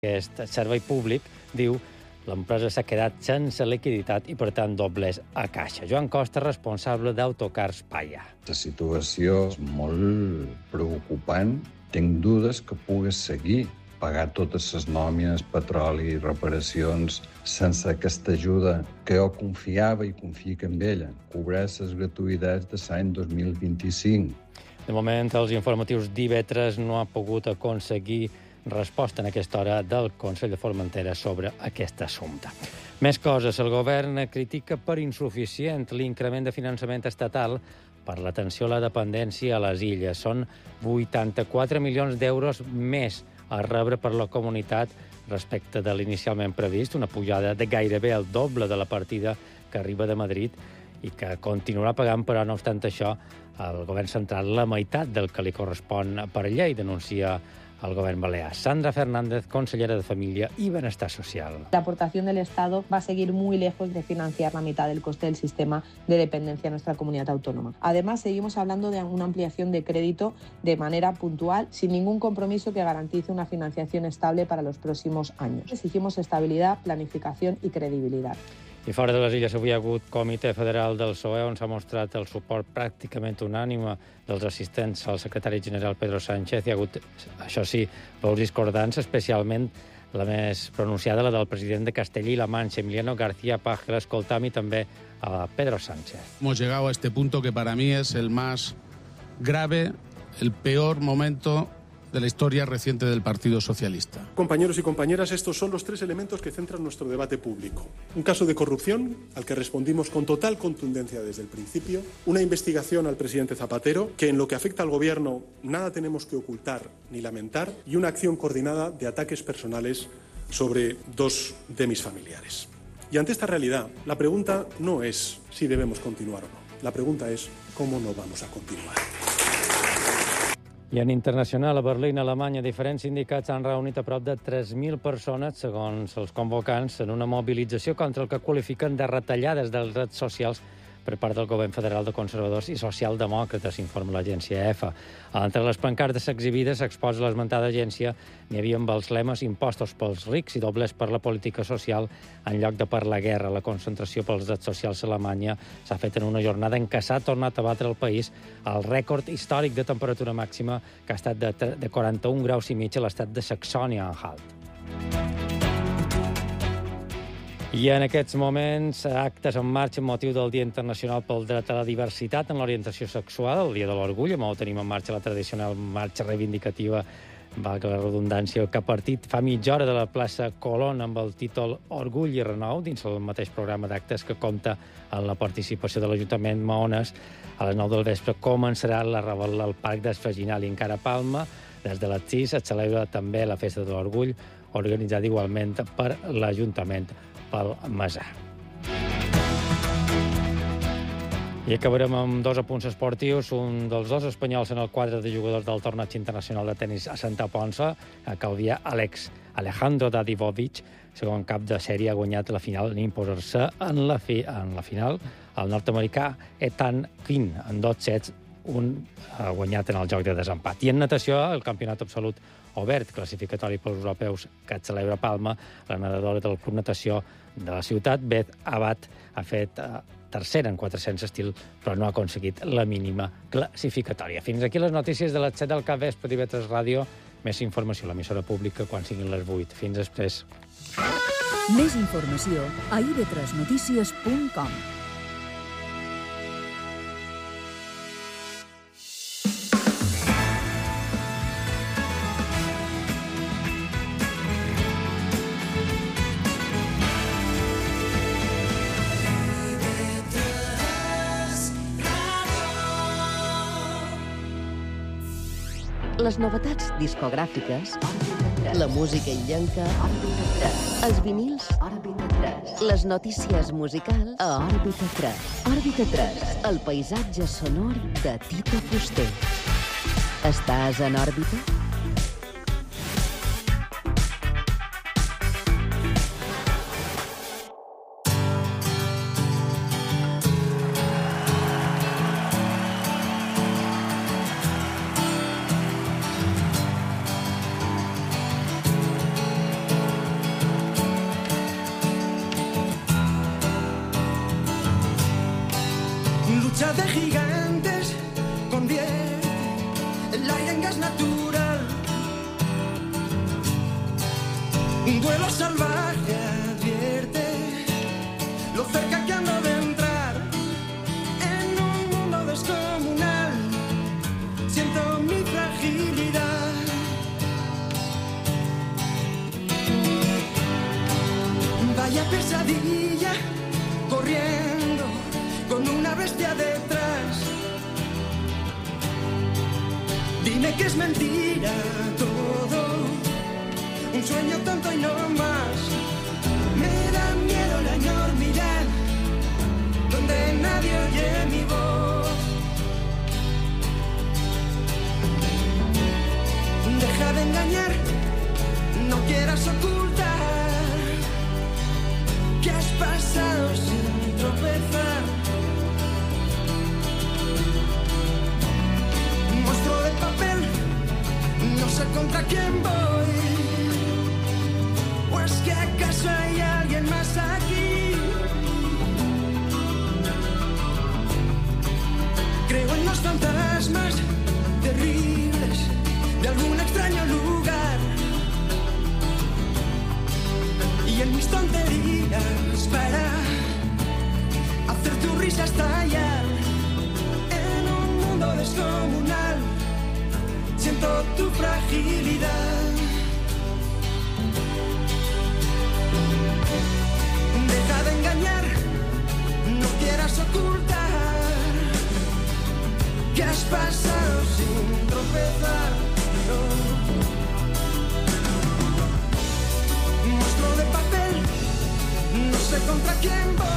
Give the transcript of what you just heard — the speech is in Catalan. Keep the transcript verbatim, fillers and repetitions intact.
Aquest servei públic, diu, l'empresa s'ha quedat sense liquiditat i, per tant, doblers a caixa. Joan Costa, responsable d'Autocars Paya. La situació és molt preocupant. Tinc dudes que pugues seguir pagar totes les nòmines, petroli, reparacions, sense aquesta ajuda que jo confiava i confio en ella. Cobrar les gratuïtats de l'any dos mil vint-i-cinc. De moment, els informatius d'I V tres no ha pogut aconseguir resposta en aquesta hora del Consell de Formentera sobre aquest assumpte. Més coses. El govern critica per insuficient l'increment de finançament estatal per l'atenció a la dependència a les illes. Són vuitanta-quatre milions d'euros més a rebre per la comunitat respecte de l'inicialment previst, una pujada de gairebé el doble de la partida que arriba de Madrid i que continuarà pagant, però no obstant això, el govern central la meitat del que li correspon per llei, denuncia al Gobierno Balear. Sandra Fernández, consellera de Familia y Bienestar Social. La aportación del Estado va a seguir muy lejos de financiar la mitad del coste del sistema de dependencia en nuestra comunidad autónoma. Además, seguimos hablando de una ampliación de crédito de manera puntual, sin ningún compromiso que garantice una financiación estable para los próximos años. Exigimos estabilidad, planificación y credibilidad. I fora de les illes avui ha hagut Comitè Federal del P S O E, on s'ha mostrat el suport pràcticament unànime dels assistents al secretari general Pedro Sánchez. Hi ha hagut, això sí, veus discordants, especialment la més pronunciada, la del president de Castella i la Manxa, Emiliano García Paje. L'escoltam i també a Pedro Sánchez. Hemos llegado a este punto que para mí es el más grave, el peor momento de la historia reciente del Partido Socialista. Compañeros y compañeras, estos son los tres elementos que centran nuestro debate público. Un caso de corrupción, al que respondimos con total contundencia desde el principio. Una investigación al presidente Zapatero, que en lo que afecta al Gobierno nada tenemos que ocultar ni lamentar. Y una acción coordinada de ataques personales sobre dos de mis familiares. Y ante esta realidad, la pregunta no es si debemos continuar o no. La pregunta es cómo no vamos a continuar. I en internacional, a Berlín, Alemanya, diferents sindicats han reunit a prop de tres mil persones, segons els convocants, en una mobilització contra el que qualifiquen de retallades dels drets socials per part del govern federal de conservadors i socialdemòcrates, informa l'agència E F A. Entre les pancartes exhibides s'exposa l'esmentada agència, n'hi havia amb els lemes impostos pels rics i doblers per la política social en lloc de per la guerra. La concentració pels drets socials a Alemanya s'ha fet en una jornada en què s'ha tornat a batre el país el rècord històric de temperatura màxima, que ha estat de, de quaranta-un graus i mig a l'estat de Saxònia-Anhalt. I en aquests moments, actes en marxa amb motiu del Dia Internacional pel Dret a la Diversitat en l'Orientació Sexual, el Dia de l'Orgull, on tenim en marxa la tradicional marxa reivindicativa, valga la redundància, que ha partit fa mitja hora de la plaça Colón amb el títol Orgull i Renou, dins el mateix programa d'actes que compta amb la participació de l'Ajuntament Maones. A les nou del vespre començarà la revetla al Parc d'Esfaginal i encara a Palma. Des de les sis es celebra també la Festa de l'Orgull, organitzada igualment per l'Ajuntament pel Masà. I acabarem amb dos apunts esportius. Un dels dos espanyols en el quadre de jugadors del torneig internacional de tenis a Santa Ponça, a Calvià, Alex Alejandro Dadivovic, segon cap de sèrie, ha guanyat la final en imposar-se en la, fi, en la final el nord-americà Ethan Quinn en dos sets, un ha guanyat en el joc de desempat. I en natació, el campionat absolut obert, classificatori pels europeus que es celebra a Palma, la nedadora del Club Natació de la ciutat, Beth Abad, ha fet eh, tercera en quatre-cents estil, però no ha aconseguit la mínima classificatòria. Fins aquí les notícies de les set del capvespre d'I V tres Ràdio. Més informació a l'emissora pública quan siguin les vuit. Fins després. Més informació a i ve tres notícies punt com. Les novetats discogràfiques, la música illenca, els vinils, les notícies musicals a Òrbita tres. Òrbita tres, el paisatge sonor de Tito Fuster. Estàs en òrbita? ciudad de gigantes convierte el aire en gas natural. Un duelo salvaje advierte lo cerca que ando de entrar en un mundo descomunal. Siento mi fragilidad. Vaya pesadilla, corriendo con una bestia detrás. Dime que es mentira todo, un sueño tonto y no más. Me da miedo la enormidad, donde nadie oye mi voz. Deja de engañar, no quieras ocultar que has pasado sin tropezar. Un monstruo de papel, no sé contra quién voy. ¿O es que acaso hay alguien más aquí? Creo en los fantasmas terribles de algún extraño lugar, y en mis tonterías para hacer tu risa estallar. En un mundo descomunal siento tu fragilidad. Deja de engañar, no quieras ocultar que has pasado sin tropezar. No. Monstruo de papel, no sé contra quién voy.